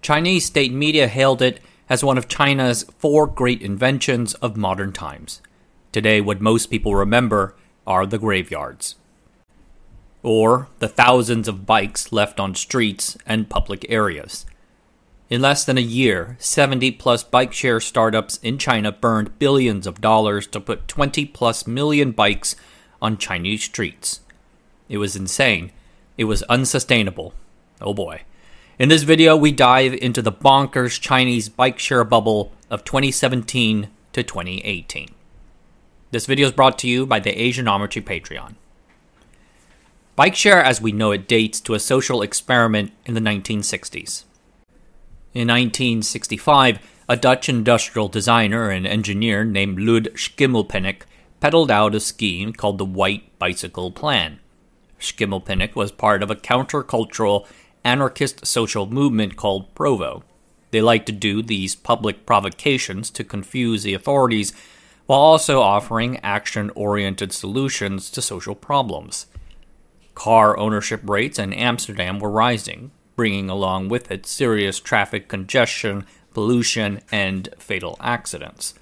Chinese state media hailed it as one of China's 4 great inventions of modern times. Today, what most people remember are the graveyards, or the thousands of bikes left on streets and public areas. In less than a year, 70-plus bike-share startups in China burned billions of dollars to put 20-plus million bikes on Chinese streets. It was insane. It was unsustainable. Oh boy. In this video, we dive into the bonkers Chinese bike-share bubble of 2017 to 2018. This video is brought to you by the Asianomigy Patreon. Bike-share as we know it dates to a social experiment in the 1960s. In 1965, a Dutch industrial designer and engineer named Lud Schimmelpenninck peddled out a scheme called the White Bicycle Plan. Schimmelpenninck was part of a countercultural, anarchist social movement called Provo. They liked to do these public provocations to confuse the authorities, while also offering action-oriented solutions to social problems. Car ownership rates in Amsterdam were rising, bringing along with it serious traffic congestion, pollution, and fatal accidents.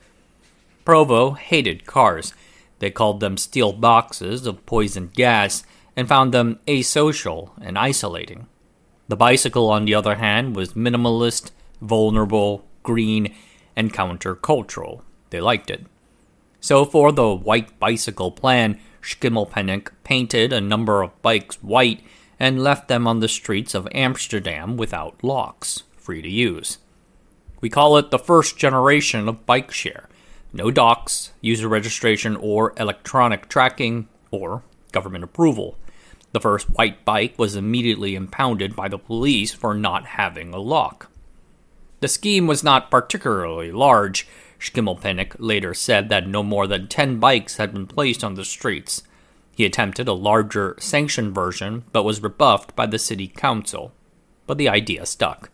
Provo hated cars. They called them steel boxes of poison gas and found them asocial and isolating. The bicycle, on the other hand, was minimalist, vulnerable, green, and countercultural. They liked it. So for the White Bicycle Plan, Schimmelpenninck painted a number of bikes white and left them on the streets of Amsterdam without locks, free to use. We call it the first generation of bike share. No docks, user registration, or electronic tracking, or government approval. The first white bike was immediately impounded by the police for not having a lock. The scheme was not particularly large. Schimmelpenninck later said that no more than 10 bikes had been placed on the streets. He attempted a larger sanctioned version, but was rebuffed by the city council. But the idea stuck.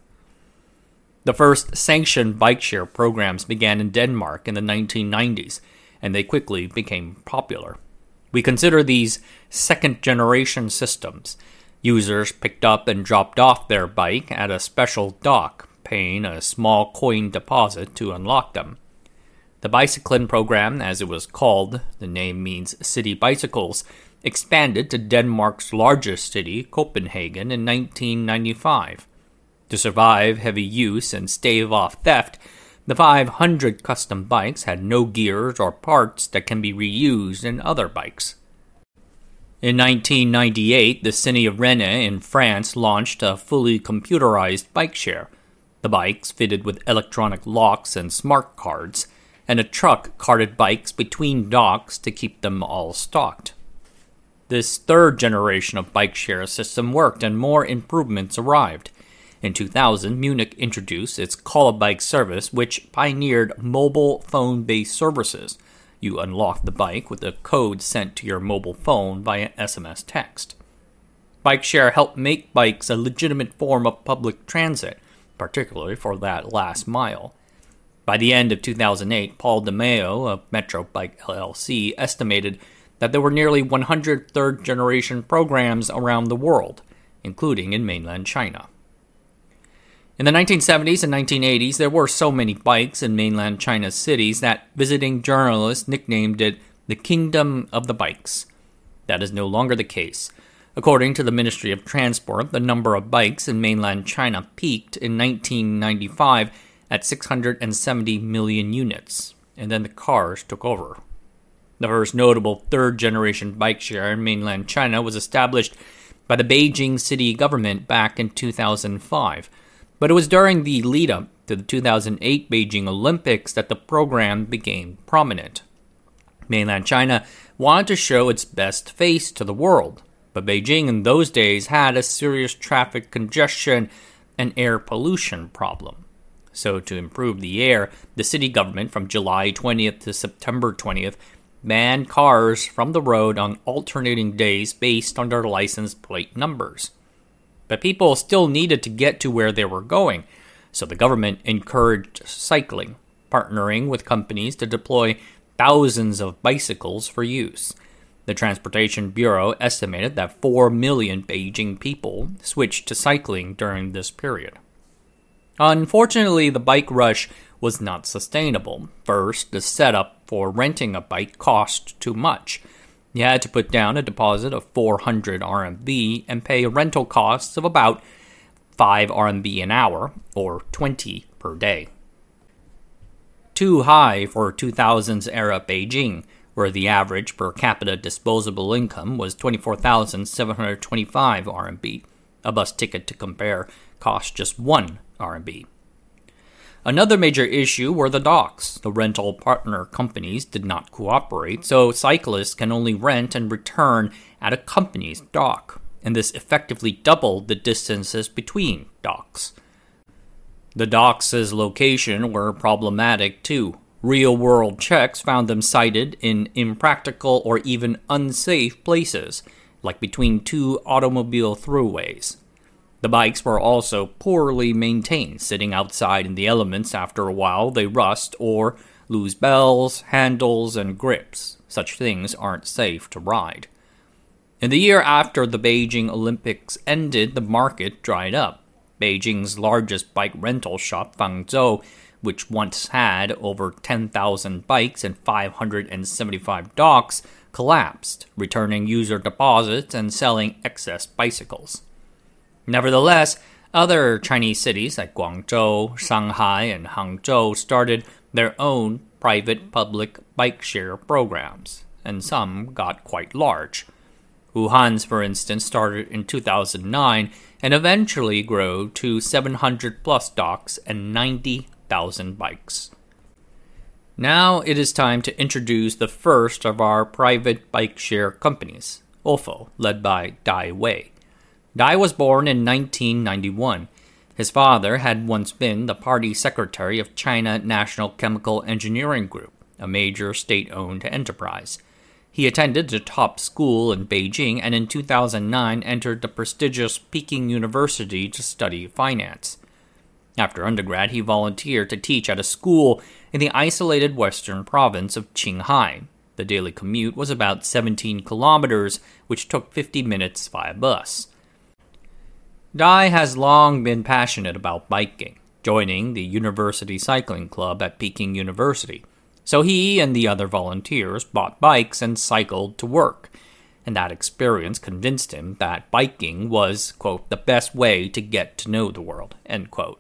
The first sanctioned bike-share programs began in Denmark in the 1990s, and they quickly became popular. We consider these second-generation systems. Users picked up and dropped off their bike at a special dock, paying a small coin deposit to unlock them. The Bicyclen program, as it was called, the name means city bicycles, expanded to Denmark's largest city, Copenhagen, in 1995. To survive heavy use and stave off theft, the 500 custom bikes had no gears or parts that can be reused in other bikes. In 1998, the city of Rennes in France launched a fully computerized bike share. The bikes fitted with electronic locks and smart cards, and a truck carted bikes between docks to keep them all stocked. This third generation of bike share system worked and more improvements arrived. In 2000, Munich introduced its Call a Bike service, which pioneered mobile phone-based services. You unlock the bike with a code sent to your mobile phone via SMS text. Bike share helped make bikes a legitimate form of public transit, particularly for that last mile. By the end of 2008, Paul DeMeo of Metro Bike LLC estimated that there were nearly 100 third-generation programs around the world, including in mainland China. In the 1970s and 1980s, there were so many bikes in mainland China's cities that visiting journalists nicknamed it the Kingdom of the Bikes. That is no longer the case. According to the Ministry of Transport, the number of bikes in mainland China peaked in 1995 at 670 million units, and then the cars took over. The first notable third-generation bike share in mainland China was established by the Beijing city government back in 2005, but it was during the lead-up to the 2008 Beijing Olympics that the program became prominent. Mainland China wanted to show its best face to the world, but Beijing in those days had a serious traffic congestion and air pollution problem. So to improve the air, the city government from July 20th to September 20th banned cars from the road on alternating days based on their license plate numbers. But people still needed to get to where they were going, so the government encouraged cycling, partnering with companies to deploy thousands of bicycles for use. The Transportation Bureau estimated that 4 million Beijing people switched to cycling during this period. Unfortunately, the bike rush was not sustainable. First, the setup for renting a bike cost too much. You had to put down a deposit of 400 RMB and pay rental costs of about 5 RMB an hour, or 20 per day. Too high for 2000s era Beijing, where the average per capita disposable income was 24,725 RMB. A bus ticket, to compare, cost just 1 RMB. Another major issue were the docks. The rental partner companies did not cooperate, so cyclists can only rent and return at a company's dock, and this effectively doubled the distances between docks. The docks' location were problematic too. Real-world checks found them sited in impractical or even unsafe places, like between two automobile throughways. The bikes were also poorly maintained, sitting outside in the elements. After a while they rust or lose bells, handles, and grips. Such things aren't safe to ride. In the year after the Beijing Olympics ended, the market dried up. Beijing's largest bike rental shop, Fangzhou, which once had over 10,000 bikes and 575 docks, collapsed, returning user deposits and selling excess bicycles. Nevertheless, other Chinese cities like Guangzhou, Shanghai, and Hangzhou started their own private-public bike share programs, and some got quite large. Wuhan's, for instance, started in 2009 and eventually grew to 700-plus docks and 90,000 bikes. Now it is time to introduce the first of our private bike share companies, Ofo, led by Dai Wei. Dai was born in 1991. His father had once been the party secretary of China National Chemical Engineering Group, a major state-owned enterprise. He attended the top school in Beijing and in 2009 entered the prestigious Peking University to study finance. After undergrad, he volunteered to teach at a school in the isolated western province of Qinghai. The daily commute was about 17 kilometers, which took 50 minutes via bus. Dai has long been passionate about biking, joining the University Cycling Club at Peking University. So he and the other volunteers bought bikes and cycled to work, and that experience convinced him that biking was, quote, the best way to get to know the world, end quote.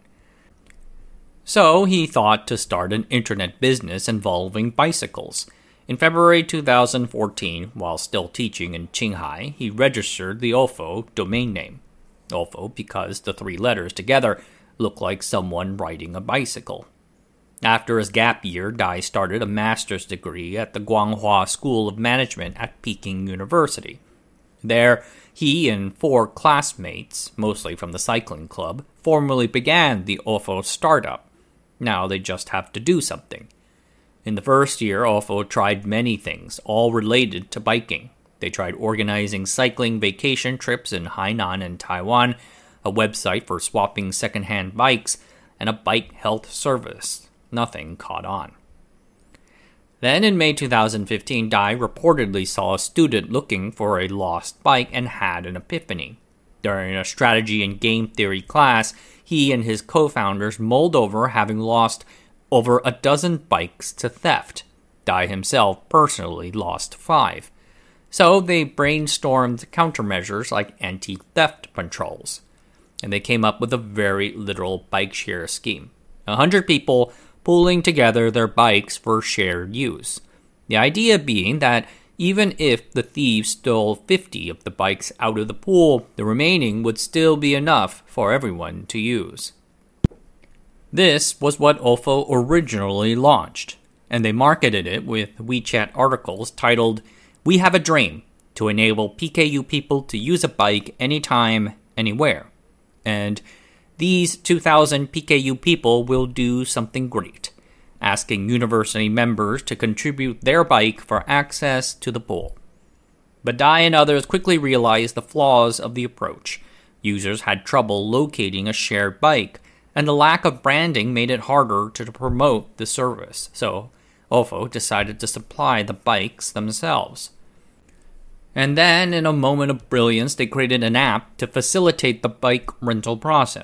So he thought to start an internet business involving bicycles. In February 2014, while still teaching in Qinghai, he registered the Ofo domain name. Ofo because the three letters together look like someone riding a bicycle. After his gap year, Dai started a master's degree at the Guanghua School of Management at Peking University. There, he and 4 classmates, mostly from the cycling club, formally began the Ofo startup. Now they just have to do something. In the first year, Ofo tried many things, all related to biking. They tried organizing cycling vacation trips in Hainan and Taiwan, a website for swapping second-hand bikes, and a bike health service. Nothing caught on. Then in May 2015, Dai reportedly saw a student looking for a lost bike and had an epiphany. During a strategy and game theory class, he and his co-founders mulled over having lost over a dozen bikes to theft. Dai himself personally lost 5. So they brainstormed countermeasures like anti-theft patrols. And they came up with a very literal bike share scheme. 100 people pooling together their bikes for shared use. The idea being that even if the thieves stole 50 of the bikes out of the pool, the remaining would still be enough for everyone to use. This was what Ofo originally launched, and they marketed it with WeChat articles titled, "We have a dream to enable PKU people to use a bike anytime, anywhere." And these 2,000 PKU people will do something great, asking university members to contribute their bike for access to the pool. But Dai and others quickly realized the flaws of the approach. Users had trouble locating a shared bike, and the lack of branding made it harder to promote the service. So Ofo decided to supply the bikes themselves. And then, in a moment of brilliance, they created an app to facilitate the bike rental process.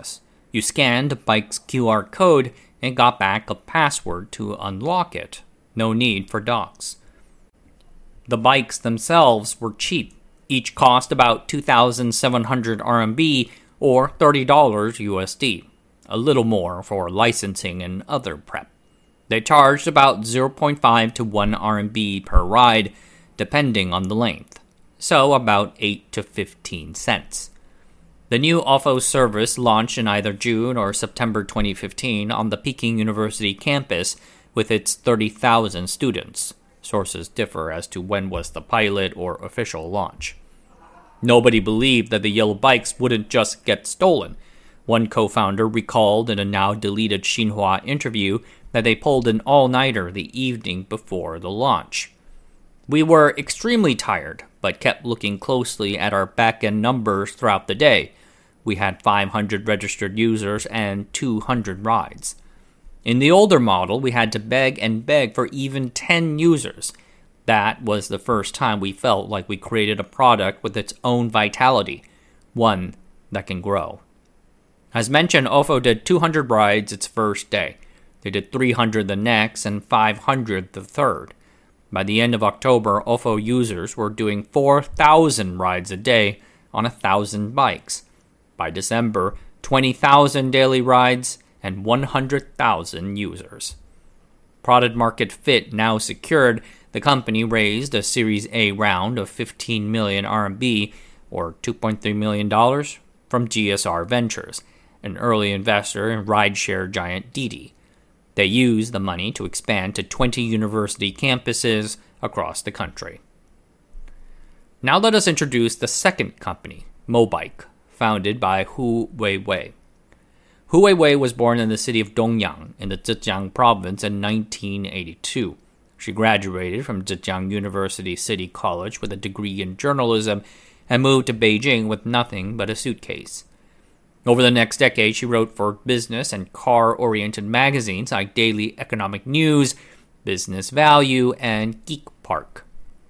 You scanned the bike's QR code and got back a password to unlock it. No need for docks. The bikes themselves were cheap. Each cost about 2,700 RMB or $30 USD. A little more for licensing and other prep. They charged about 0.5 to 1 RMB per ride, depending on the length. So about 8 to 15 cents. The new OFO service launched in either June or September 2015 on the Peking University campus with its 30,000 students. Sources differ as to when was the pilot or official launch. Nobody believed that the yellow bikes wouldn't just get stolen. One co-founder recalled in a now-deleted Xinhua interview that they pulled an all-nighter the evening before the launch. We were extremely tired, but kept looking closely at our back-end numbers throughout the day. We had 500 registered users and 200 rides. In the older model, we had to beg and beg for even 10 users. That was the first time we felt like we created a product with its own vitality, one that can grow. As mentioned, OFO did 200 rides its first day. They did 300 the next and 500 the third. By the end of October, OFO users were doing 4,000 rides a day on 1,000 bikes. By December, 20,000 daily rides and 100,000 users. Product market fit now secured, the company raised a Series A round of 15 million RMB, or $2.3 million, from GSR Ventures, an early investor in rideshare giant Didi. They used the money to expand to 20 university campuses across the country. Now let us introduce the second company, Mobike, founded by Hu Weiwei. Hu Weiwei was born in the city of Dongyang in the Zhejiang province in 1982. She graduated from Zhejiang University City College with a degree in journalism and moved to Beijing with nothing but a suitcase. Over the next decade, she wrote for business and car-oriented magazines like Daily Economic News, Business Value, and Geek Park.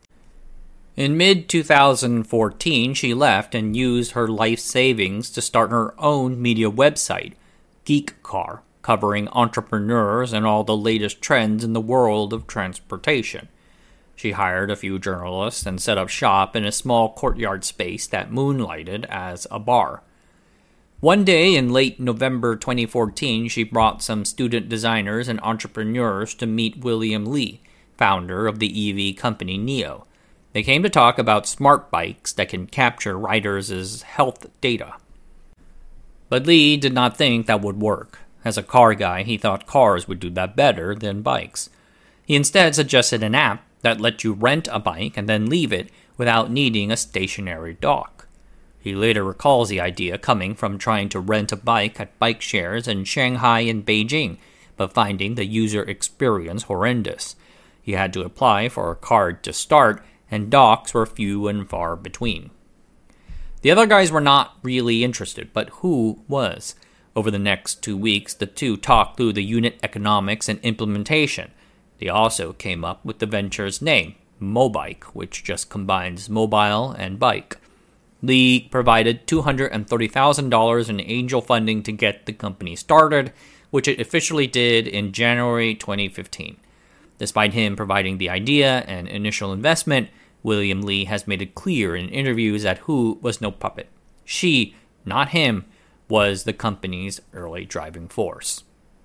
In mid-2014, she left and used her life savings to start her own media website, Geek Car, covering entrepreneurs and all the latest trends in the world of transportation. She hired a few journalists and set up shop in a small courtyard space that moonlighted as a bar. One day in late November 2014, she brought some student designers and entrepreneurs to meet William Li, founder of the EV company NIO. They came to talk about smart bikes that can capture riders' health data. But Li did not think that would work. As a car guy, he thought cars would do that better than bikes. He instead suggested an app that let you rent a bike and then leave it without needing a stationary dock. He later recalls the idea coming from trying to rent a bike at bike shares in Shanghai and Beijing, but finding the user experience horrendous. He had to apply for a card to start, and docks were few and far between. The other guys were not really interested, but Hu was. Over the next 2 weeks, the two talked through the unit economics and implementation. They also came up with the venture's name, Mobike, which just combines mobile and bike. Li provided $230,000 in angel funding to get the company started, which it officially did in January 2015. Despite him providing the idea and initial investment, William Li has made it clear in interviews that Hu was no puppet. She, not him, was the company's early driving force.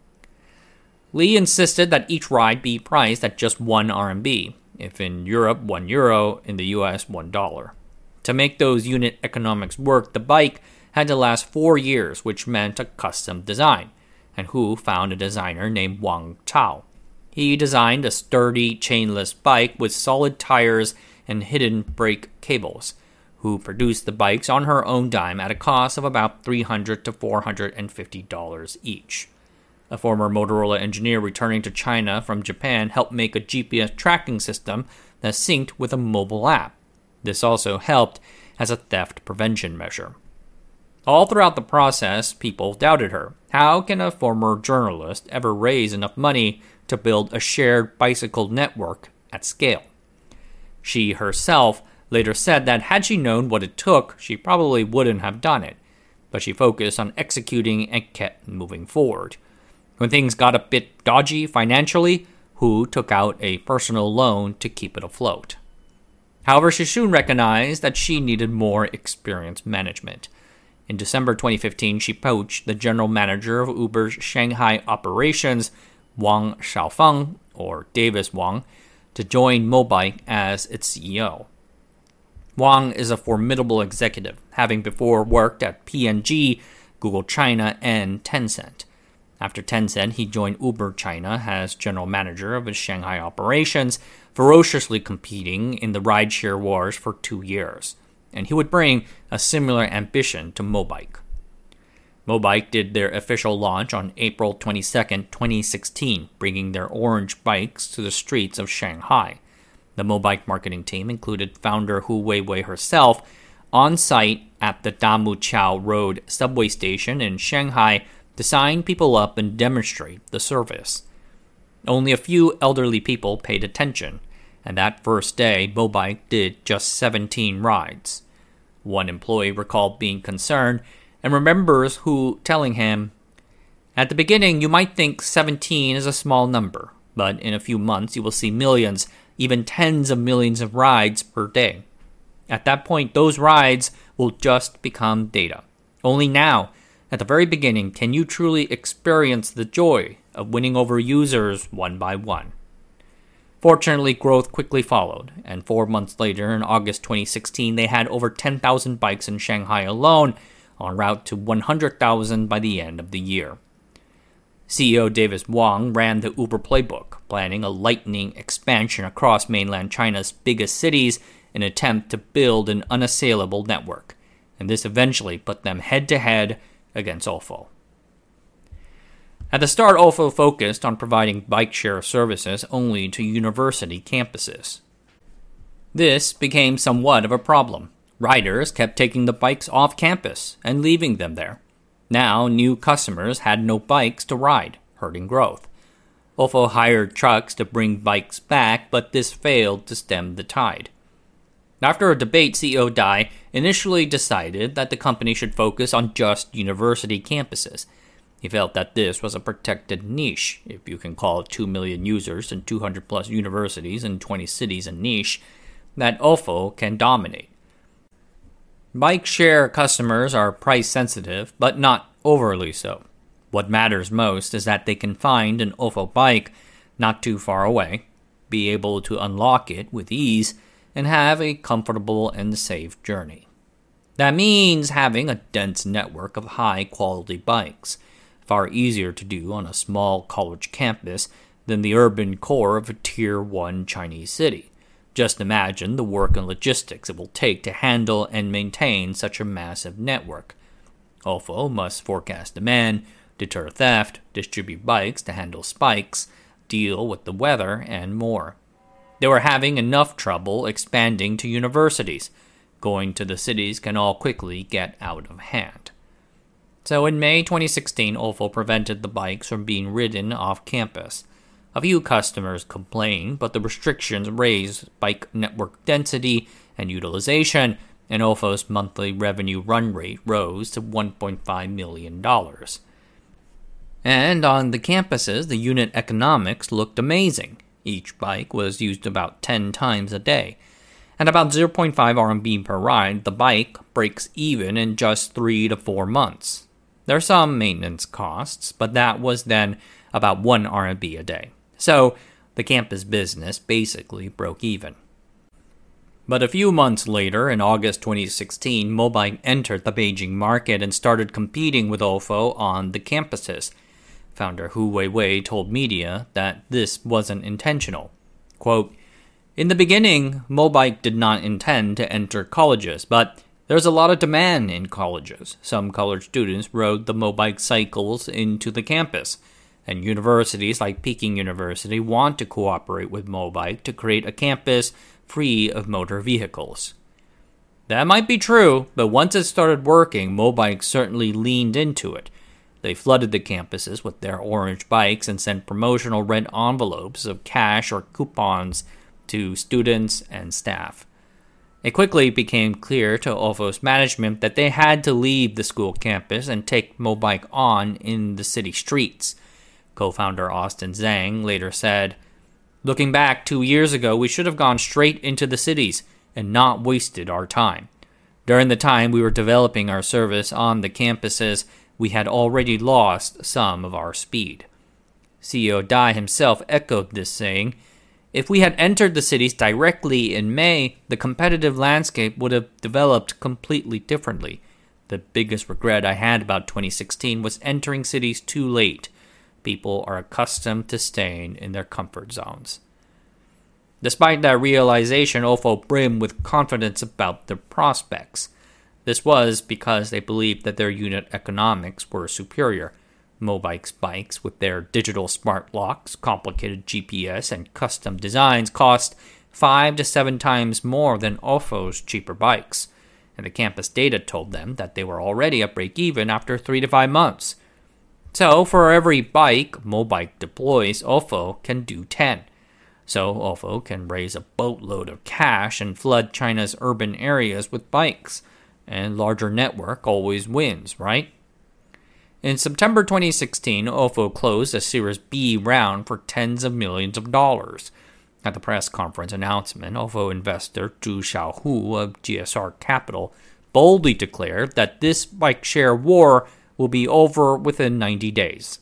Li insisted that each ride be priced at just 1 RMB, if in Europe €1, in the US $1. To make those unit economics work, the bike had to last 4 years, which meant a custom design, and Hu found a designer named Wang Chao. He designed a sturdy, chainless bike with solid tires and hidden brake cables. Hu produced the bikes on her own dime at a cost of about $300 to $450 each. A former Motorola engineer returning to China from Japan helped make a GPS tracking system that synced with a mobile app. This also helped as a theft prevention measure. All throughout the process, people doubted her. How can a former journalist ever raise enough money to build a shared bicycle network at scale? She herself later said that had she known what it took, she probably wouldn't have done it. but she focused on executing and kept moving forward. When things got a bit dodgy financially, Hu took out a personal loan to keep it afloat. However, she soon recognized that she needed more experienced management. In December 2015, she poached the general manager of Uber's Shanghai operations, Wang Xiaofeng, or Davis Wang, to join Mobike as its CEO. Wang is a formidable executive, having before worked at P&G, Google China, and Tencent. After Tencent, he joined Uber China as general manager of its Shanghai operations, ferociously competing in the rideshare wars for 2 years. And he would bring a similar ambition to Mobike. Mobike did their official launch on April 22, 2016, bringing their orange bikes to the streets of Shanghai. The Mobike marketing team included founder Hu Weiwei herself on site at the Damuqiao Road subway station in Shanghai to sign people up and demonstrate the service. Only a few elderly people paid attention, and that first day, Mobike did just 17 rides. One employee recalled being concerned and remembers Hu telling him, "At the beginning, you might think 17 is a small number, but in a few months you will see millions, even tens of millions of rides per day. At that point, those rides will just become data. Only now, at the very beginning, can you truly experience the joy of winning over users one by one." Fortunately, growth quickly followed, and 4 months later, in August 2016, they had over 10,000 bikes in Shanghai alone, en route to 100,000 by the end of the year. CEO Davis Wang ran the Uber playbook, planning a lightning expansion across mainland China's biggest cities in an attempt to build an unassailable network, and this eventually put them head-to-head against Ofo. At the start, Ofo focused on providing bike share services only to university campuses. This became somewhat of a problem. Riders kept taking the bikes off campus and leaving them there. Now, new customers had no bikes to ride, hurting growth. Ofo hired trucks to bring bikes back, but this failed to stem the tide. After a debate, CEO Dai initially decided that the company should focus on just university campuses. He felt that this was a protected niche, if you can call 2 million users and 200 plus universities in 20 cities a niche, that Ofo can dominate. Bike share customers are price sensitive, but not overly so. What matters most is that they can find an Ofo bike not too far away, be able to unlock it with ease, and have a comfortable and safe journey. That means having a dense network of high-quality bikes, far easier to do on a small college campus than the urban core of a Tier 1 Chinese city. Just imagine the work and logistics it will take to handle and maintain such a massive network. Ofo must forecast demand, deter theft, distribute bikes to handle spikes, deal with the weather, and more. They were having enough trouble expanding to universities. Going to the cities can all quickly get out of hand. So in May 2016, Ofo prevented the bikes from being ridden off campus. A few customers complained, but the restrictions raised bike network density and utilization, and Ofo's monthly revenue run rate rose to $1.5 million. And on the campuses, the unit economics looked amazing. Each bike was used about 10 times a day. At about 0.5 RMB per ride, the bike breaks even in just 3 to 4 months. There are some maintenance costs, but that was then about 1 RMB a day. So the campus business basically broke even. But a few months later, in August 2016, Mobike entered the Beijing market and started competing with Ofo on the campuses. Founder Hu Weiwei told media that this wasn't intentional. Quote, "In the beginning, Mobike did not intend to enter colleges, but there's a lot of demand in colleges. Some college students rode the Mobike cycles into the campus, and universities like Peking University want to cooperate with Mobike to create a campus free of motor vehicles." That might be true, but once it started working, Mobike certainly leaned into it. They flooded the campuses with their orange bikes and sent promotional red envelopes of cash or coupons to students and staff. It quickly became clear to OFO's management that they had to leave the school campus and take Mobike on in the city streets. Co-founder Austin Zhang later said, "Looking back 2 years ago, we should have gone straight into the cities and not wasted our time. During the time we were developing our service on the campuses, we had already lost some of our speed." CEO Dai himself echoed this, saying, "If we had entered the cities directly in May, the competitive landscape would have developed completely differently. The biggest regret I had about 2016 was entering cities too late. People are accustomed to staying in their comfort zones." Despite that realization, OFO brimmed with confidence about their prospects. This was because they believed that their unit economics were superior. Mobike's bikes, with their digital smart locks, complicated GPS, and custom designs, cost 5 to 7 times more than OFO's cheaper bikes, and the campus data told them that they were already at break-even after 3 to 5 months. So, for every bike Mobike deploys, OFO can do 10. So, OFO can raise a boatload of cash and flood China's urban areas with bikes, and larger network always wins, right? In September 2016, OFO closed a Series B round for tens of millions of dollars. At the press conference announcement, OFO investor Zhu Xiaohu of GSR Capital boldly declared that this bike share war will be over within 90 days.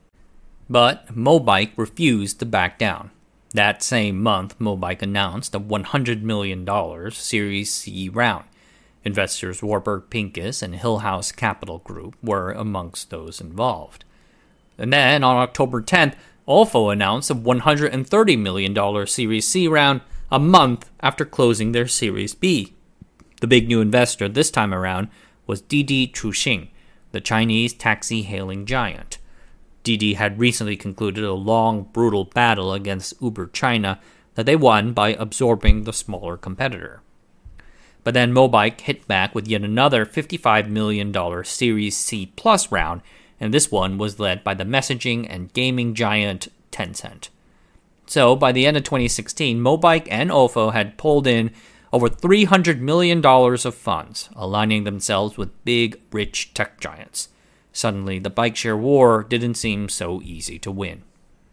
But Mobike refused to back down. That same month, Mobike announced a $100 million Series C round. Investors Warburg Pincus and Hillhouse Capital Group were amongst those involved. And then, on October 10th, OFO announced a $130 million Series C round a month after closing their Series B. The big new investor this time around was Didi Chuxing, the Chinese taxi-hailing giant. Didi had recently concluded a long, brutal battle against Uber China that they won by absorbing the smaller competitor. But then Mobike hit back with yet another $55 million Series C Plus round, and this one was led by the messaging and gaming giant Tencent. So, by the end of 2016, Mobike and OFO had pulled in over $300 million of funds, aligning themselves with big, rich tech giants. Suddenly, the bike share war didn't seem so easy to win.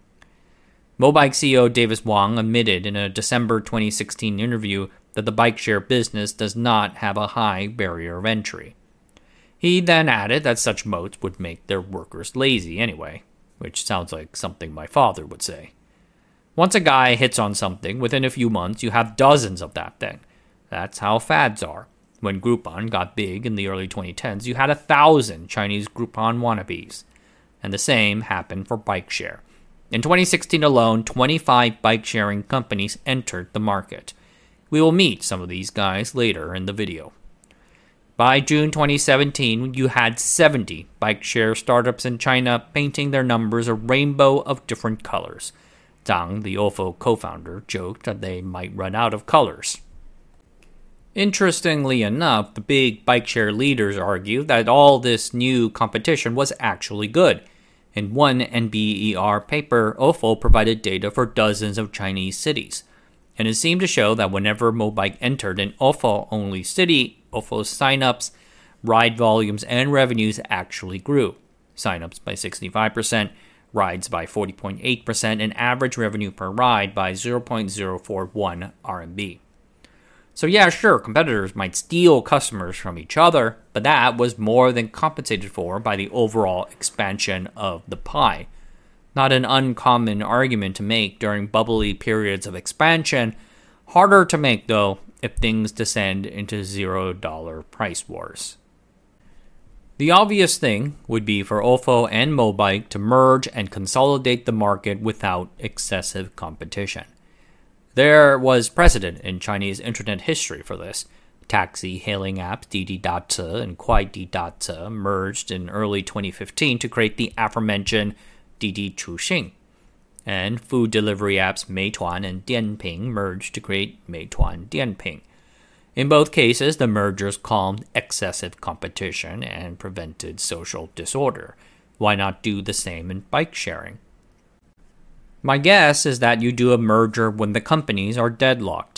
Mobike CEO Davis Wang admitted in a December 2016 interview that the bike share business does not have a high barrier of entry. He then added that such modes would make their workers lazy anyway, which sounds like something my father would say. Once a guy hits on something, within a few months you have dozens of that thing. That's how fads are. When Groupon got big in the early 2010s, you had 1,000 Chinese Groupon wannabes. And the same happened for bike share. In 2016 alone, 25 bike-sharing companies entered the market. We will meet some of these guys later in the video. By June 2017, you had 70 bike-share startups in China painting their numbers a rainbow of different colors. Zhang, the OFO co-founder, joked that they might run out of colors. Interestingly enough, the big bike-share leaders argue that all this new competition was actually good. In one NBER paper, OFO provided data for dozens of Chinese cities, and it seemed to show that whenever Mobike entered an OFO-only city, OFO's signups, ride volumes, and revenues actually grew. Signups by 65%, rides by 40.8%, and average revenue per ride by 0.041 RMB. So yeah, sure, competitors might steal customers from each other, but that was more than compensated for by the overall expansion of the pie. Not an uncommon argument to make during bubbly periods of expansion. Harder to make, though, if things descend into $0 price wars. The obvious thing would be for OFO and Mobike to merge and consolidate the market without excessive competition. There was precedent in Chinese internet history for this. Taxi-hailing apps Didi.ce and Kuaidi.ce merged in early 2015 to create the aforementioned Didi Chuxing. And food delivery apps Meituan and Dianping merged to create Meituan Dianping. In both cases, the mergers calmed excessive competition and prevented social disorder. Why not do the same in bike sharing? My guess is that you do a merger when the companies are deadlocked.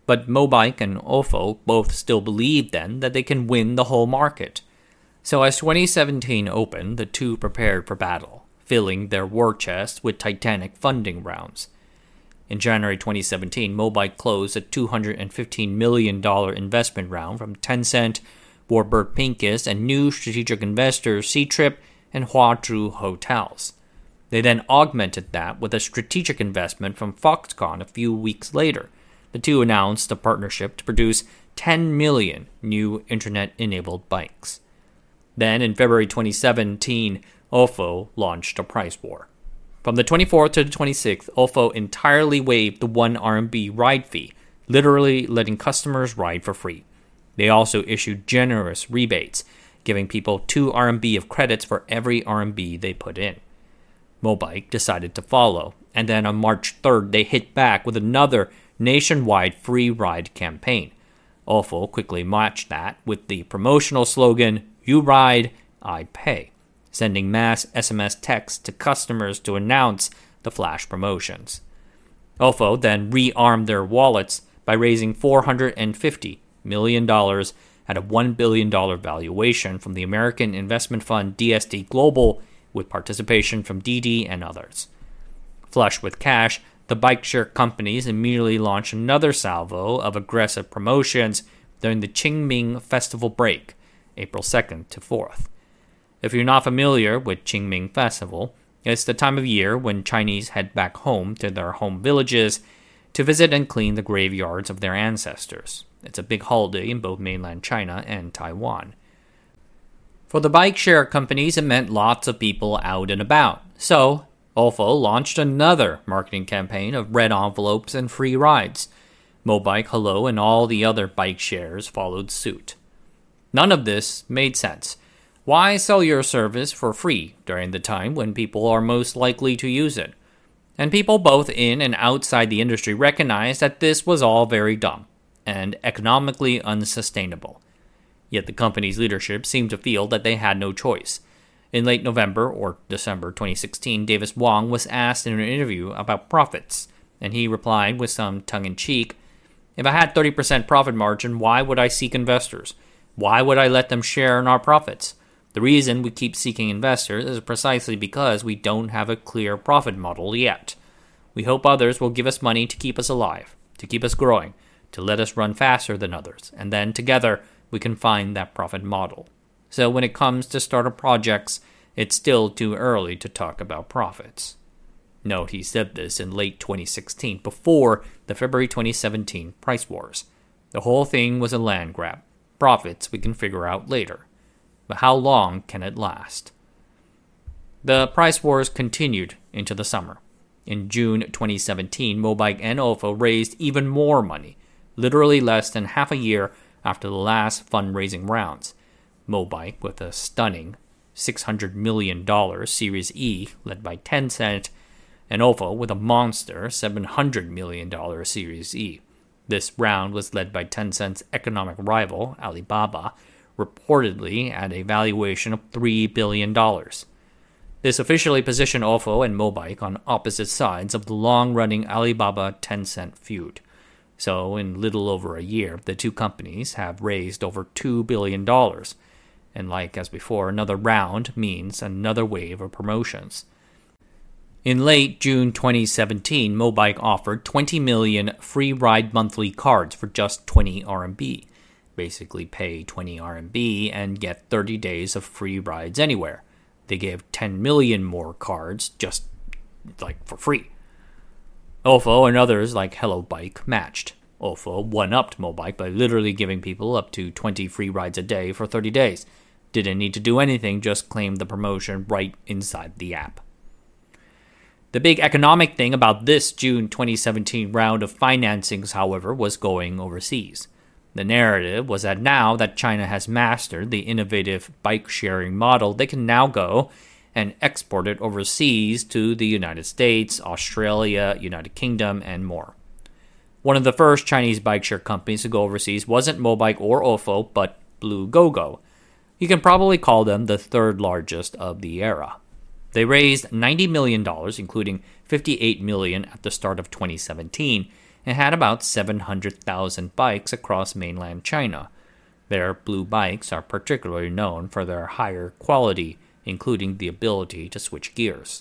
But Mobike and Ofo both still believed then that they can win the whole market. So as 2017 opened, the two prepared for battle, filling their war chest with titanic funding rounds. In January 2017, Mobike closed a $215 million investment round from Tencent, Warburg Pincus, and new strategic investors Ctrip and Huazhu Hotels. They then augmented that with a strategic investment from Foxconn a few weeks later. The two announced a partnership to produce 10 million new internet-enabled bikes. Then, in February 2017, Ofo launched a price war. From the 24th to the 26th, Ofo entirely waived the 1 RMB ride fee, literally letting customers ride for free. They also issued generous rebates, giving people 2 RMB of credits for every RMB they put in. Mobike decided to follow, and then on March 3rd, they hit back with another nationwide free ride campaign. Ofo quickly matched that with the promotional slogan, "You ride, I pay," sending mass SMS texts to customers to announce the flash promotions. Ofo then rearmed their wallets by raising $450 million at a $1 billion valuation from the American investment fund DSD Global, with participation from Didi and others. Flush with cash, the bike share companies immediately launched another salvo of aggressive promotions during the Qingming Festival break, April 2nd to 4th. If you're not familiar with Qingming Festival, it's the time of year when Chinese head back home to their home villages to visit and clean the graveyards of their ancestors. It's a big holiday in both mainland China and Taiwan. For the bike share companies, it meant lots of people out and about. So, Ofo launched another marketing campaign of red envelopes and free rides. Mobike, Hello, and all the other bike shares followed suit. None of this made sense. Why sell your service for free during the time when people are most likely to use it? And people both in and outside the industry recognized that this was all very dumb and economically unsustainable. Yet the company's leadership seemed to feel that they had no choice. In late November or December 2016, Davis Wang was asked in an interview about profits, and he replied with some tongue-in-cheek, "If I had 30% profit margin, why would I seek investors? Why would I let them share in our profits? The reason we keep seeking investors is precisely because we don't have a clear profit model yet. We hope others will give us money to keep us alive, to keep us growing, to let us run faster than others, and then together we can find that profit model. So when it comes to startup projects, it's still too early to talk about profits." Note he said this in late 2016, before the February 2017 price wars. The whole thing was a land grab. Profits we can figure out later. But how long can it last? The price wars continued into the summer. In June 2017, Mobike and Ofo raised even more money, literally less than half a year after the last fundraising rounds. Mobike with a stunning $600 million Series E led by Tencent, and Ofo with a monster $700 million Series E. This round was led by Tencent's economic rival, Alibaba, reportedly at a valuation of $3 billion. This officially positioned Ofo and Mobike on opposite sides of the long-running Alibaba-Tencent feud. So, in little over a year, the two companies have raised over $2 billion. And like as before, another round means another wave of promotions. In late June 2017, Mobike offered 20 million free ride monthly cards for just 20 RMB. Basically pay 20 RMB and get 30 days of free rides anywhere. They gave 10 million more cards just for free. Ofo and others like Hello Bike matched. Ofo one-upped Mobike by literally giving people up to 20 free rides a day for 30 days. Didn't need to do anything, just claimed the promotion right inside the app. The big economic thing about this June 2017 round of financings, however, was going overseas. The narrative was that now that China has mastered the innovative bike-sharing model, they can now go and export it overseas to the United States, Australia, United Kingdom, and more. One of the first Chinese bike-share companies to go overseas wasn't Mobike or Ofo, but Blue Gogo. You can probably call them the third largest of the era. They raised $90 million, including $58 million at the start of 2017, and had about 700,000 bikes across mainland China. Their Blue bikes are particularly known for their higher quality, including the ability to switch gears.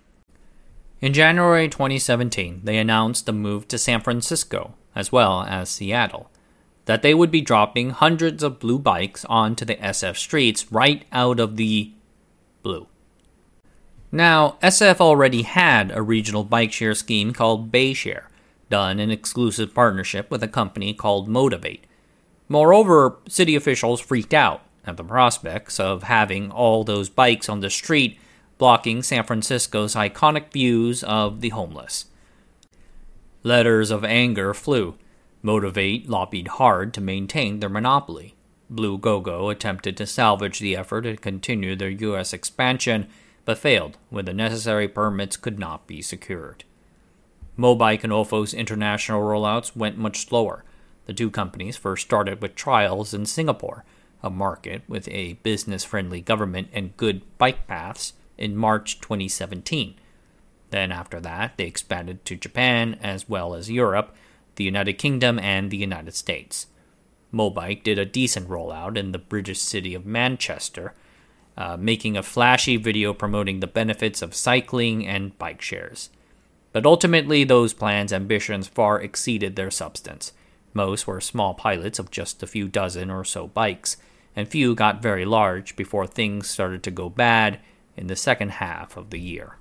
In January 2017, they announced a move to San Francisco, as well as Seattle, that they would be dropping hundreds of Blue bikes onto the SF streets right out of the blue. Now, SF already had a regional bike share scheme called BayShare, done in exclusive partnership with a company called Motivate. Moreover, city officials freaked out at the prospects of having all those bikes on the street blocking San Francisco's iconic views of the homeless. Letters of anger flew. Motivate lobbied hard to maintain their monopoly. Blue Gogo attempted to salvage the effort and continue their U.S. expansion, but failed when the necessary permits could not be secured. Mobike and Ofo's international rollouts went much slower. The two companies first started with trials in Singapore, a market with a business-friendly government and good bike paths, in March 2017. Then after that, they expanded to Japan as well as Europe, the United Kingdom, and the United States. Mobike did a decent rollout in the British city of Manchester, making a flashy video promoting the benefits of cycling and bike shares. But ultimately, those plans' ambitions far exceeded their substance. Most were small pilots of just a few dozen or so bikes, and few got very large before things started to go bad in the second half of the year.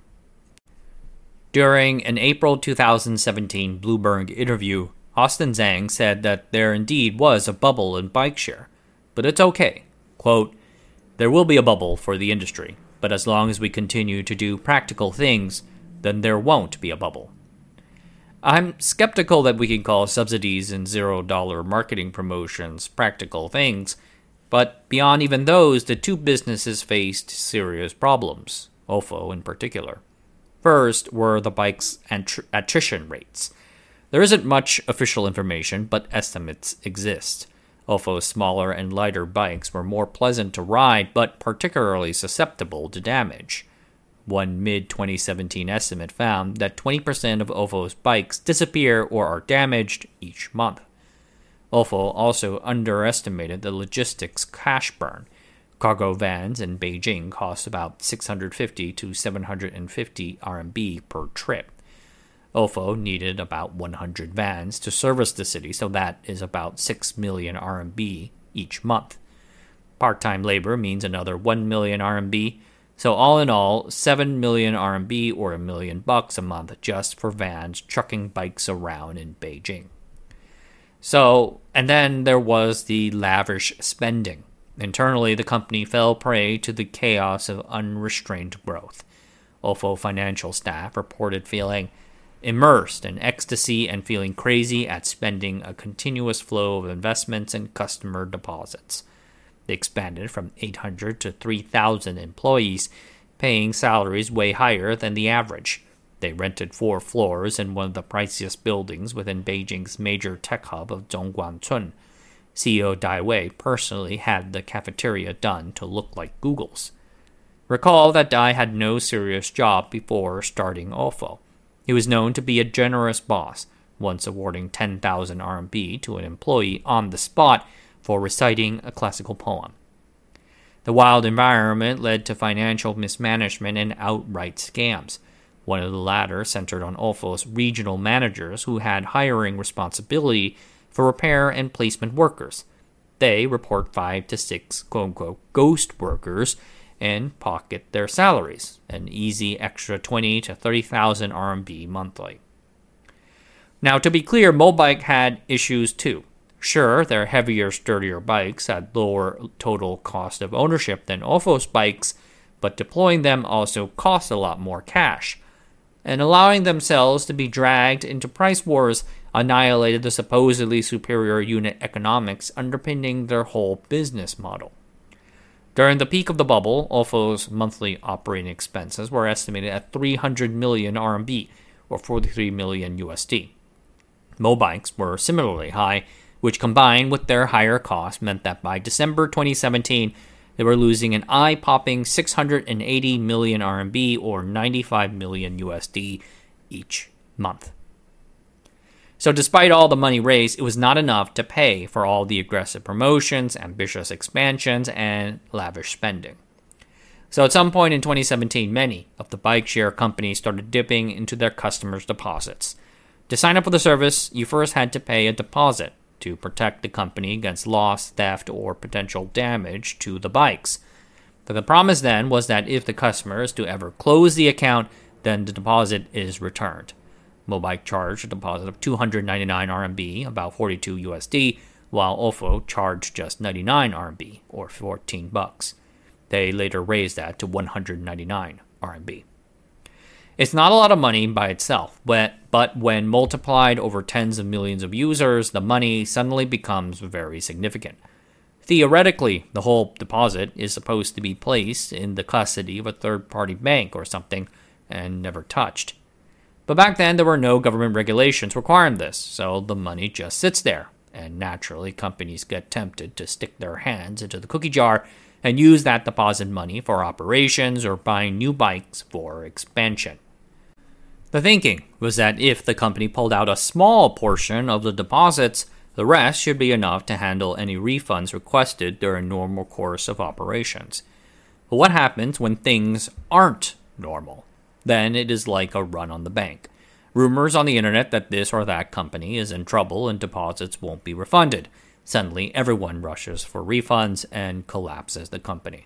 During an April 2017 Bloomberg interview, Austin Zhang said that there indeed was a bubble in bike share, but it's okay. Quote, "There will be a bubble for the industry, but as long as we continue to do practical things, then there won't be a bubble." I'm skeptical that we can call subsidies and $0 marketing promotions practical things, but beyond even those, the two businesses faced serious problems, Ofo in particular. First were the bike's attrition rates. There isn't much official information, but estimates exist. Ofo's smaller and lighter bikes were more pleasant to ride, but particularly susceptible to damage. One mid-2017 estimate found that 20% of Ofo's bikes disappear or are damaged each month. Ofo also underestimated the logistics cash burn. Cargo vans in Beijing cost about 650 to 750 RMB per trip. Ofo needed about 100 vans to service the city, so that is about 6 million RMB each month. Part-time labor means another 1 million RMB, so all in all, 7 million RMB or $1 million a month just for vans trucking bikes around in Beijing. And then there was the lavish spending. Internally, the company fell prey to the chaos of unrestrained growth. Ofo financial staff reported feeling immersed in ecstasy and feeling crazy at spending a continuous flow of investments and customer deposits. They expanded from 800 to 3,000 employees, paying salaries way higher than the average. They rented 4 floors in one of the priciest buildings within Beijing's major tech hub of Zhongguancun. CEO Dai Wei personally had the cafeteria done to look like Google's. Recall that Dai had no serious job before starting Ofo. He was known to be a generous boss, once awarding 10,000 RMB to an employee on the spot for reciting a classical poem. The wild environment led to financial mismanagement and outright scams. One of the latter centered on Ofo's regional managers who had hiring responsibility for repair and placement workers. They report 5 to 6 quote-unquote ghost workers and pocket their salaries, an easy extra 20 to 30,000 RMB monthly. Now, to be clear, Mobike had issues too. Sure, their heavier, sturdier bikes had lower total cost of ownership than Ofo's bikes, but deploying them also cost a lot more cash. And allowing themselves to be dragged into price wars annihilated the supposedly superior unit economics underpinning their whole business model. During the peak of the bubble, Ofo's monthly operating expenses were estimated at 300 million RMB, or 43 million USD. Mobike's were similarly high, which combined with their higher costs meant that by December 2017, they were losing an eye-popping 680 million RMB or 95 million USD each month. So despite all the money raised, it was not enough to pay for all the aggressive promotions, ambitious expansions, and lavish spending. So at some point in 2017, many of the bike share companies started dipping into their customers' deposits. To sign up for the service, you first had to pay a deposit to protect the company against loss, theft, or potential damage to the bikes. But the promise then was that if the customer is to ever close the account, then the deposit is returned. Mobike charged a deposit of 299 RMB, about 42 USD, while Ofo charged just 99 RMB, or 14 bucks. They later raised that to 199 RMB. It's not a lot of money by itself, but when multiplied over tens of millions of users, the money suddenly becomes very significant. Theoretically, the whole deposit is supposed to be placed in the custody of a third-party bank or something and never touched. But back then, there were no government regulations requiring this, so the money just sits there, and naturally, companies get tempted to stick their hands into the cookie jar and use that deposit money for operations or buying new bikes for expansion. The thinking was that if the company pulled out a small portion of the deposits, the rest should be enough to handle any refunds requested during normal course of operations. But what happens when things aren't normal? Then it is like a run on the bank. Rumors on the internet that this or that company is in trouble and deposits won't be refunded. Suddenly, everyone rushes for refunds and collapses the company.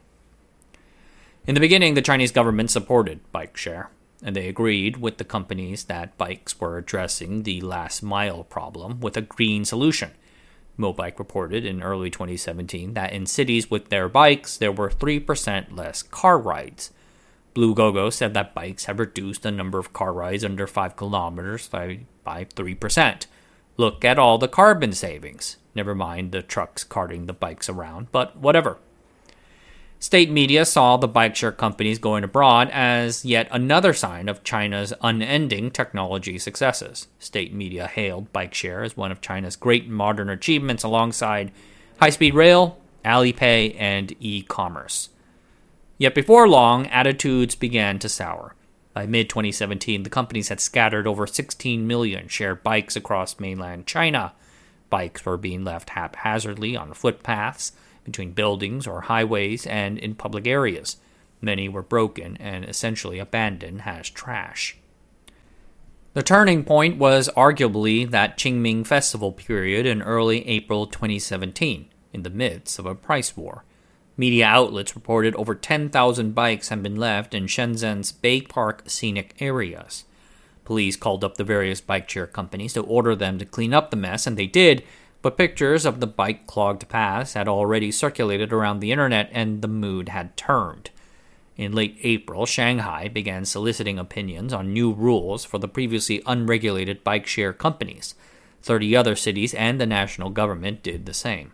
In the beginning, the Chinese government supported bike share, and they agreed with the companies that bikes were addressing the last mile problem with a green solution. Mobike reported in early 2017 that in cities with their bikes, there were 3% less car rides. Blue Gogo said that bikes have reduced the number of car rides under 5 kilometers by 3%. Look at all the carbon savings. Never mind the trucks carting the bikes around, but whatever. State media saw the bike share companies going abroad as yet another sign of China's unending technology successes. State media hailed bike share as one of China's great modern achievements alongside high-speed rail, Alipay, and e-commerce. Yet before long, attitudes began to sour. By mid-2017, the companies had scattered over 16 million shared bikes across mainland China. Bikes were being left haphazardly on footpaths, between buildings or highways, and in public areas. Many were broken and essentially abandoned as trash. The turning point was arguably that Qingming Festival period in early April 2017, in the midst of a price war. Media outlets reported over 10,000 bikes had been left in Shenzhen's Bay Park scenic areas. Police called up the various bike share companies to order them to clean up the mess, and they did, but pictures of the bike-clogged paths had already circulated around the internet and the mood had turned. In late April, Shanghai began soliciting opinions on new rules for the previously unregulated bike share companies. 30 other cities and the national government did the same.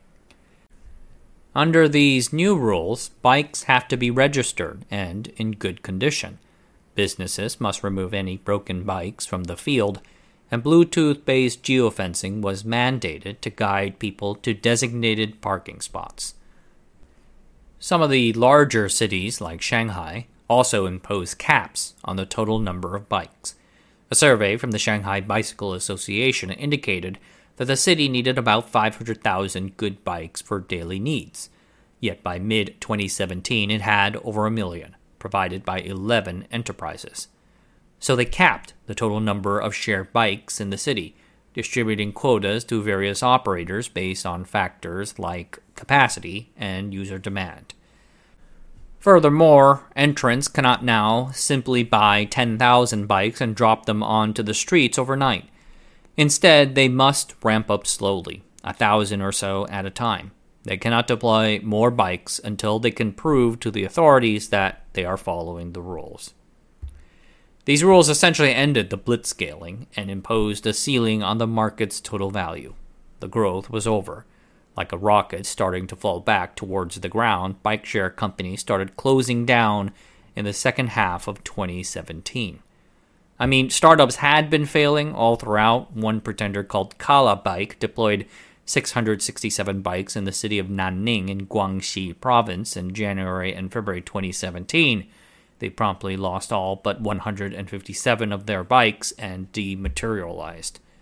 Under these new rules, bikes have to be registered and in good condition. Businesses must remove any broken bikes from the field, and Bluetooth-based geofencing was mandated to guide people to designated parking spots. Some of the larger cities, like Shanghai, also imposed caps on the total number of bikes. A survey from the Shanghai Bicycle Association indicated that the city needed about 500,000 good bikes for daily needs. Yet by mid-2017, it had over 1 million, provided by 11 enterprises. So they capped the total number of shared bikes in the city, distributing quotas to various operators based on factors like capacity and user demand. Furthermore, entrants cannot now simply buy 10,000 bikes and drop them onto the streets overnight. Instead, they must ramp up slowly, 1,000 or so at a time. They cannot deploy more bikes until they can prove to the authorities that they are following the rules. These rules essentially ended the blitzscaling and imposed a ceiling on the market's total value. The growth was over. Like a rocket starting to fall back towards the ground, bike share companies started closing down in the second half of 2017. I mean, startups had been failing all throughout. One pretender called Kala Bike deployed 667 bikes in the city of Nanning in Guangxi province in January and February 2017. They promptly lost all but 157 of their bikes and dematerialized.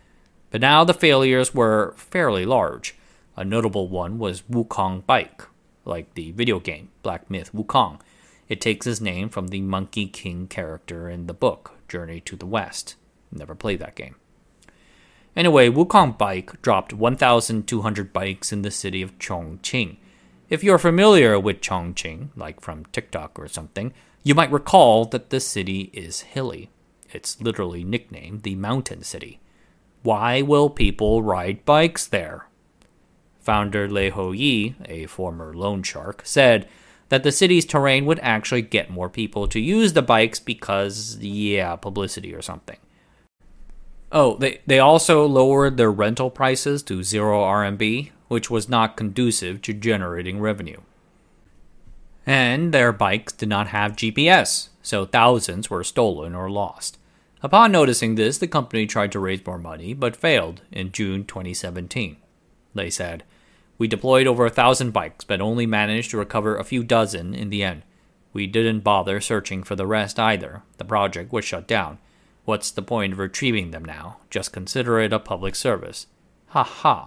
But now the failures were fairly large. A notable one was Wukong Bike, like the video game Black Myth Wukong. It takes its name from the Monkey King character in the book, Journey to the West. Never played that game. Anyway, Wukong Bike dropped 1,200 bikes in the city of Chongqing. If you're familiar with Chongqing, like from TikTok or something, you might recall that the city is hilly. It's literally nicknamed the Mountain City. Why will people ride bikes there? Founder Lei Houyi, a former loan shark, said that the city's terrain would actually get more people to use the bikes because, publicity or something. Oh, they also lowered their rental prices to 0 RMB, which was not conducive to generating revenue. And their bikes did not have GPS, so thousands were stolen or lost. Upon noticing this, the company tried to raise more money, but failed in June 2017. They said, "We deployed over 1,000 bikes, but only managed to recover a few dozen in the end. We didn't bother searching for the rest either. The project was shut down. What's the point of retrieving them now? Just consider it a public service." Ha ha.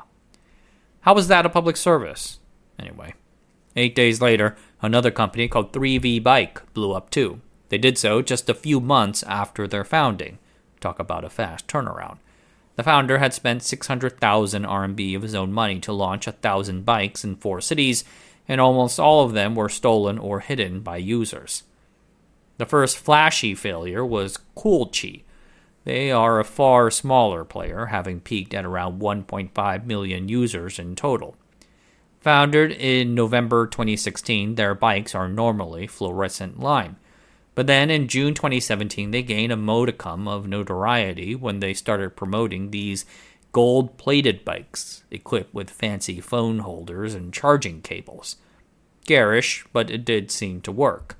How was that a public service? Anyway, 8 days later, another company called 3V Bike blew up too. They did so just a few months after their founding. Talk about a fast turnaround. The founder had spent 600,000 RMB of his own money to launch 1,000 bikes in 4 cities, and almost all of them were stolen or hidden by users. The first flashy failure was Coolchi. They are a far smaller player, having peaked at around 1.5 million users in total. Founded in November 2016, their bikes are normally fluorescent lime. But then in June 2017, they gained a modicum of notoriety when they started promoting these gold-plated bikes, equipped with fancy phone holders and charging cables. Garish, but it did seem to work.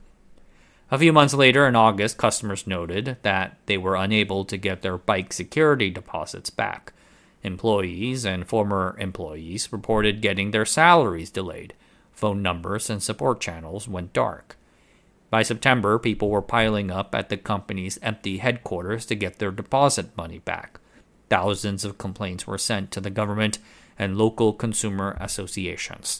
A few months later, in August, customers noted that they were unable to get their bike security deposits back. Employees and former employees reported getting their salaries delayed. Phone numbers and support channels went dark. By September, people were piling up at the company's empty headquarters to get their deposit money back. Thousands of complaints were sent to the government and local consumer associations.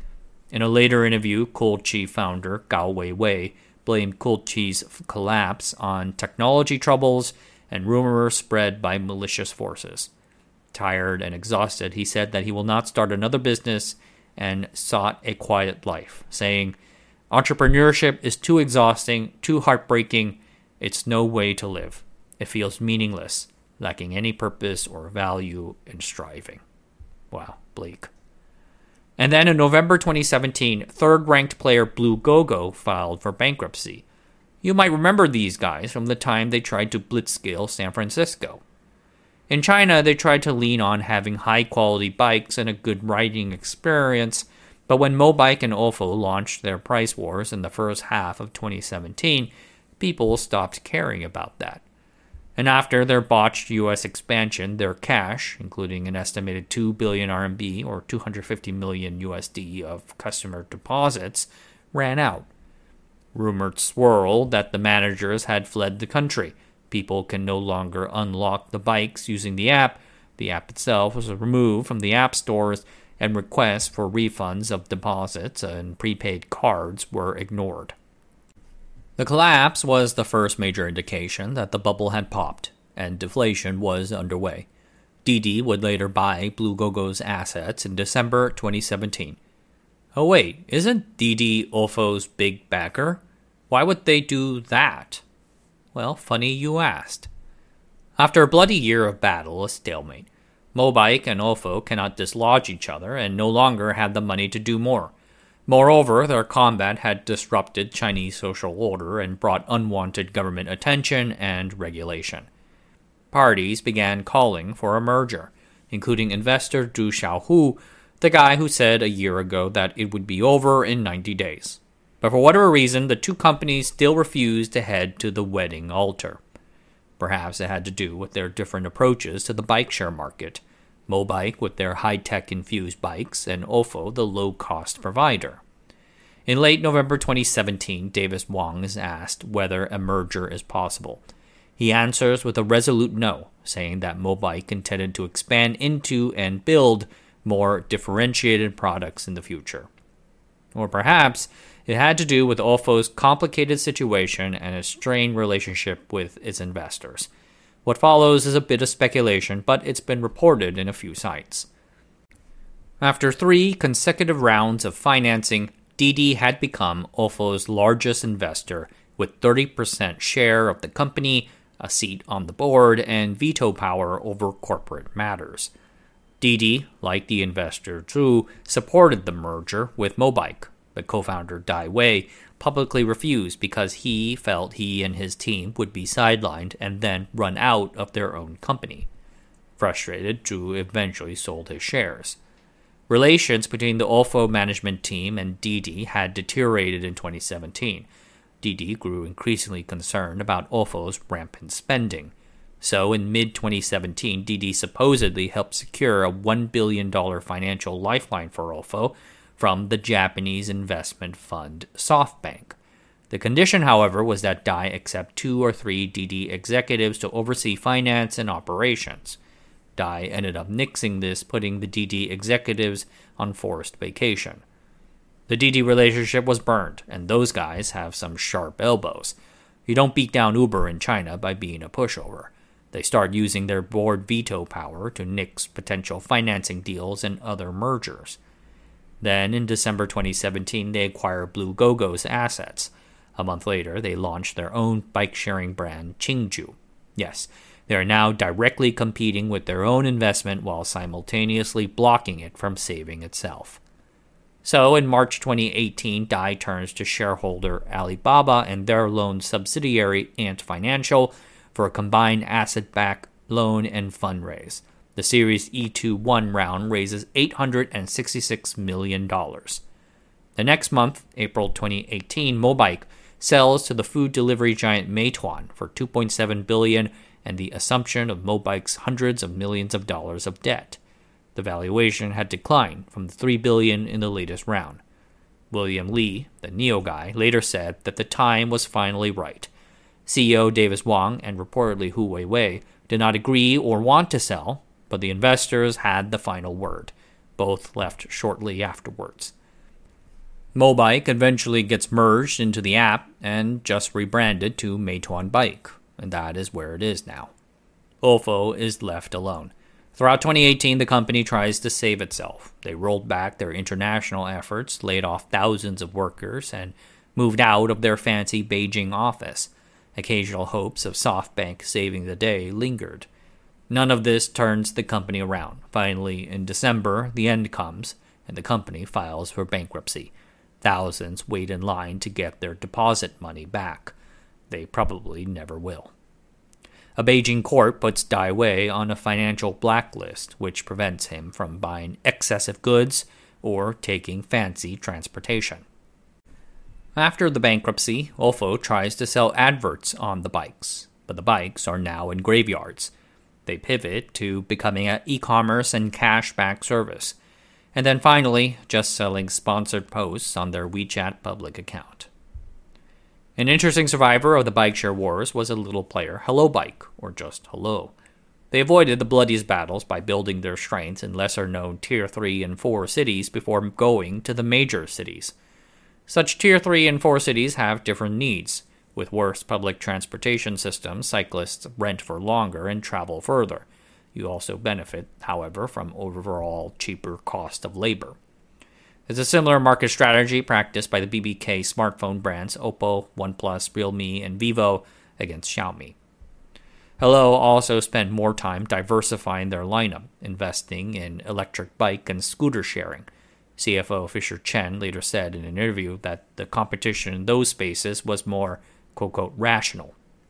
In a later interview, Coolchi founder Gao Weiwei blamed Coolchi's collapse on technology troubles and rumors spread by malicious forces. Tired and exhausted, he said that he will not start another business and sought a quiet life, saying, "Entrepreneurship is too exhausting, too heartbreaking. It's no way to live. It feels meaningless, lacking any purpose or value in striving." Wow, bleak. And then in November 2017, third-ranked player Blue Gogo filed for bankruptcy. You might remember these guys from the time they tried to blitzscale San Francisco. In China, they tried to lean on having high-quality bikes and a good riding experience, but when Mobike and Ofo launched their price wars in the first half of 2017, people stopped caring about that. And after their botched U.S. expansion, their cash, including an estimated 2 billion RMB or 250 million USD of customer deposits, ran out. Rumors swirled that the managers had fled the country. People can no longer unlock the bikes using the app. The app itself was removed from the app stores, and requests for refunds of deposits and prepaid cards were ignored. The collapse was the first major indication that the bubble had popped, and deflation was underway. Didi would later buy Blue Gogo's assets in December 2017. Oh wait, isn't Didi Ofo's big backer? Why would they do that? Well, funny you asked. After a bloody year of battle, a stalemate, Mobike and Ofo cannot dislodge each other and no longer have the money to do more. Moreover, their combat had disrupted Chinese social order and brought unwanted government attention and regulation. Parties began calling for a merger, including investor Zhu Xiaohu, the guy who said a year ago that it would be over in 90 days. But for whatever reason, the two companies still refused to head to the wedding altar. Perhaps it had to do with their different approaches to the bike share market. Mobike with their high-tech infused bikes, and Ofo the low-cost provider. In late November 2017, Davis Wang is asked whether a merger is possible. He answers with a resolute no, saying that Mobike intended to expand into and build more differentiated products in the future. Or perhaps it had to do with OFO's complicated situation and a strained relationship with its investors. What follows is a bit of speculation, but it's been reported in a few sites. After 3 consecutive rounds of financing, Didi had become OFO's largest investor with 30% share of the company, a seat on the board, and veto power over corporate matters. Didi, like the investor Zhu, supported the merger with Mobike. The co-founder Dai Wei publicly refused because he felt he and his team would be sidelined and then run out of their own company. Frustrated, Zhu eventually sold his shares. Relations between the OFO management team and Didi had deteriorated in 2017. Didi grew increasingly concerned about OFO's rampant spending. So in mid-2017, Didi supposedly helped secure a $1 billion financial lifeline for OFO from the Japanese investment fund SoftBank. The condition, however, was that Dai accept 2 or 3 Didi executives to oversee finance and operations. Dai ended up nixing this, putting the Didi executives on forced vacation. The Didi relationship was burned, and those guys have some sharp elbows. You don't beat down Uber in China by being a pushover. They start using their board veto power to nix potential financing deals and other mergers. Then, in December 2017, they acquired Blue Gogo's assets. A month later, they launched their own bike-sharing brand, Qingju. Yes, they are now directly competing with their own investment while simultaneously blocking it from saving itself. So, in March 2018, Dai turns to shareholder Alibaba and their loan subsidiary Ant Financial for a combined asset-backed loan and fundraise. The Series E2-1 round raises $866 million. The next month, April 2018, Mobike sells to the food delivery giant Meituan for $2.7 billion and the assumption of Mobike's hundreds of millions of dollars of debt. The valuation had declined from the $3 billion in the latest round. William Li, the NIO guy, later said that the time was finally right. CEO Davis Wang and reportedly Hu Weiwei did not agree or want to sell, but the investors had the final word. Both left shortly afterwards. Mobike eventually gets merged into the app and just rebranded to Meituan Bike, and that is where it is now. OFO is left alone. Throughout 2018, the company tries to save itself. They rolled back their international efforts, laid off thousands of workers, and moved out of their fancy Beijing office. Occasional hopes of SoftBank saving the day lingered. None of this turns the company around. Finally, in December, the end comes, and the company files for bankruptcy. Thousands wait in line to get their deposit money back. They probably never will. A Beijing court puts Dai Wei on a financial blacklist, which prevents him from buying excessive goods or taking fancy transportation. After the bankruptcy, OFO tries to sell adverts on the bikes, but the bikes are now in graveyards. They pivot to becoming an e-commerce and cashback service, and then finally just selling sponsored posts on their WeChat public account. An interesting survivor of the bike share wars was a little player, Hello Bike, or just Hello. They avoided the bloodiest battles by building their strengths in lesser-known Tier 3 and 4 cities before going to the major cities. Such Tier 3 and 4 cities have different needs. With worse public transportation systems, cyclists rent for longer and travel further. You also benefit, however, from overall cheaper cost of labor. There's a similar market strategy practiced by the BBK smartphone brands Oppo, OnePlus, Realme, and Vivo against Xiaomi. Hello also spent more time diversifying their lineup, investing in electric bike and scooter sharing. CFO Fisher Chen later said in an interview that the competition in those spaces was more, quote-unquote, rational.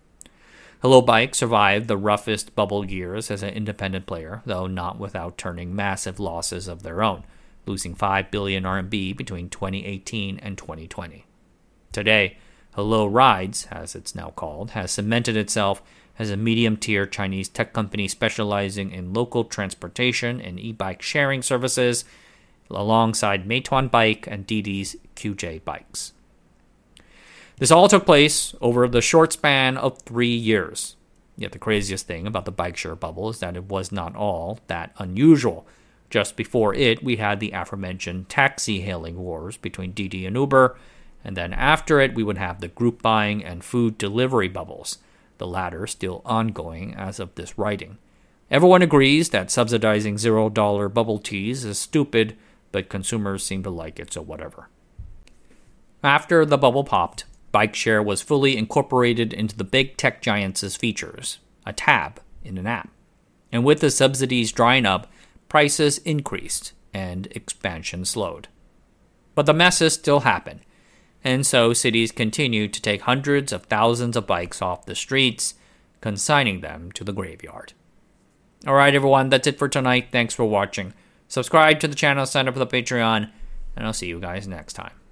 Hello Bike survived the roughest bubble years as an independent player, though not without turning massive losses of their own, losing 5 billion RMB between 2018 and 2020. Today, Hello Rides, as it's now called, has cemented itself as a medium-tier Chinese tech company specializing in local transportation and e-bike sharing services, alongside Meituan Bike and Didi's QJ Bikes. This all took place over the short span of 3 years. Yet the craziest thing about the bike share bubble is that it was not all that unusual. Just before it, we had the aforementioned taxi hailing wars between Didi and Uber, and then after it, we would have the group buying and food delivery bubbles, the latter still ongoing as of this writing. Everyone agrees that subsidizing $0 bubble teas is stupid, but consumers seem to like it, so whatever. After the bubble popped, bike share was fully incorporated into the big tech giants' features, a tab in an app. And with the subsidies drying up, prices increased and expansion slowed. But the messes still happen, and so cities continue to take hundreds of thousands of bikes off the streets, consigning them to the graveyard. Alright everyone, that's it for tonight. Thanks for watching. Subscribe to the channel, sign up for the Patreon, and I'll see you guys next time.